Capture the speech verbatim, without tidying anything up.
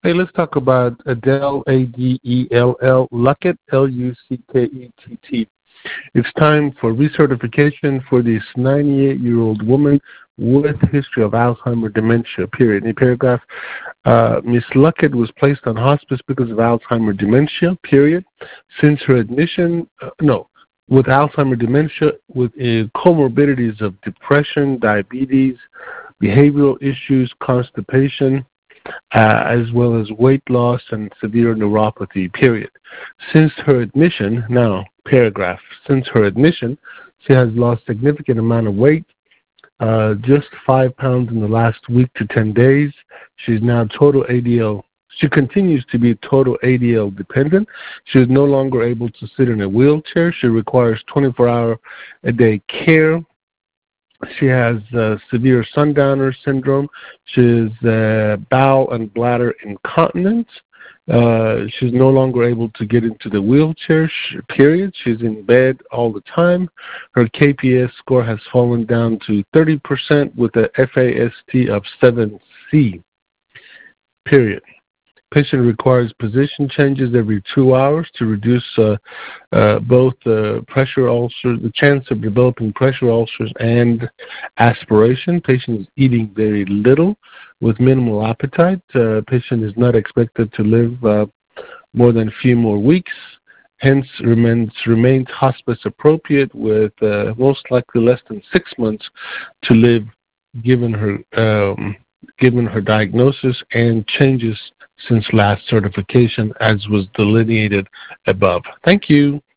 Hey, let's talk about Adele, A D E L L, Luckett, L U C K E T T. It's time for recertification for this ninety-eight-year-old woman with history of Alzheimer's dementia, period. In the paragraph, uh, Miss Luckett was placed on hospice because of Alzheimer's dementia, period. Since her admission, uh, no, with Alzheimer's dementia, with uh, comorbidities of depression, diabetes, behavioral issues, constipation, uh, as well as weight loss and severe neuropathy, period. Since her admission, now, paragraph, since her admission, she has lost significant amount of weight, uh, just five pounds in the last week to ten days. She's now total A D L. She continues to be total A D L dependent. She is no longer able to sit in a wheelchair. She requires twenty-four hour a day care. She has uh, severe sundowner syndrome. She has uh, bowel and bladder incontinence. Uh, she's no longer able to get into the wheelchair, period. She's in bed all the time. Her K P S score has fallen down to thirty percent with a F A S T of seven C, period. Patient requires position changes every two hours to reduce uh, uh, both uh, pressure ulcers, the chance of developing pressure ulcers and aspiration. Patient is eating very little with minimal appetite. Uh, patient is not expected to live uh, more than a few more weeks. Hence, remains, remains hospice appropriate with uh, most likely less than six months to live given her, um, given her diagnosis and changes since last certification as was delineated above. Thank you.